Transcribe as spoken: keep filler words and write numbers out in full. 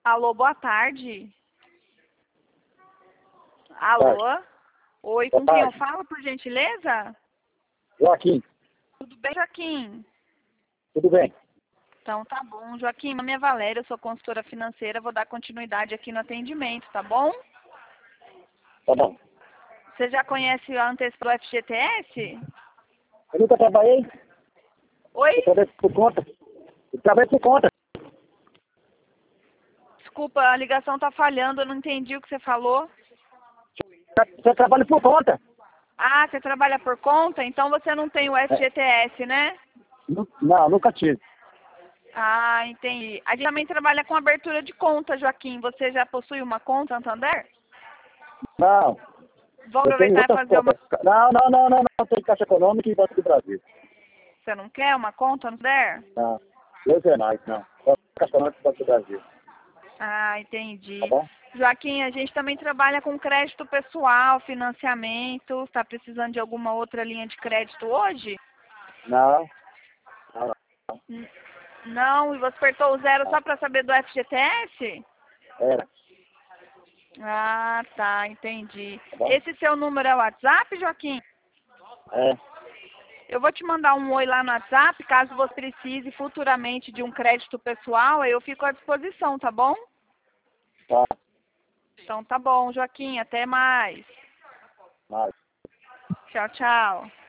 Alô, boa tarde. Alô? Oi, com Boa quem eu tarde. falo, por gentileza? Joaquim, Tudo bem, Joaquim? tudo bem? Então tá bom. Joaquim, meu nome é Valéria, eu sou consultora financeira, vou dar continuidade aqui no atendimento, tá bom? Tá bom. Você já conhece a Antecipo do F G T S? Eu nunca trabalhei, Oi? eu trabalhei por conta. Eu trabalhei por conta. Desculpa, a ligação tá falhando, eu não entendi o que você falou. Você trabalha por conta. Ah, você trabalha por conta? Então você não tem o F G T S, né? Nu- Não, nunca tive. Ah, entendi. A gente também trabalha com abertura de conta, Joaquim. Você já possui uma conta, Santander? Não, Vou eu tenho aproveitar e outras fazer uma... contas. Não, não, não, não, não. Tem Caixa Econômica e Banco do Brasil. Você não quer uma conta, Santander? Não, Deus é mais, não. Só Caixa Econômica e Banco do Brasil. Ah, Tá entendi. bom? Joaquim, a gente também trabalha com crédito pessoal, financiamento. Está precisando de alguma outra linha de crédito hoje? Não, não, N- Não, e você apertou o zero só para saber do F G T S? era, Ah, tá, entendi. tá bom? Esse seu número é o WhatsApp, Joaquim? É, Eu vou te mandar um oi lá no WhatsApp, caso você precise futuramente de um crédito pessoal, aí eu fico à disposição, tá bom? tá, Então tá bom, Joaquim, até mais. mas. Tchau, tchau.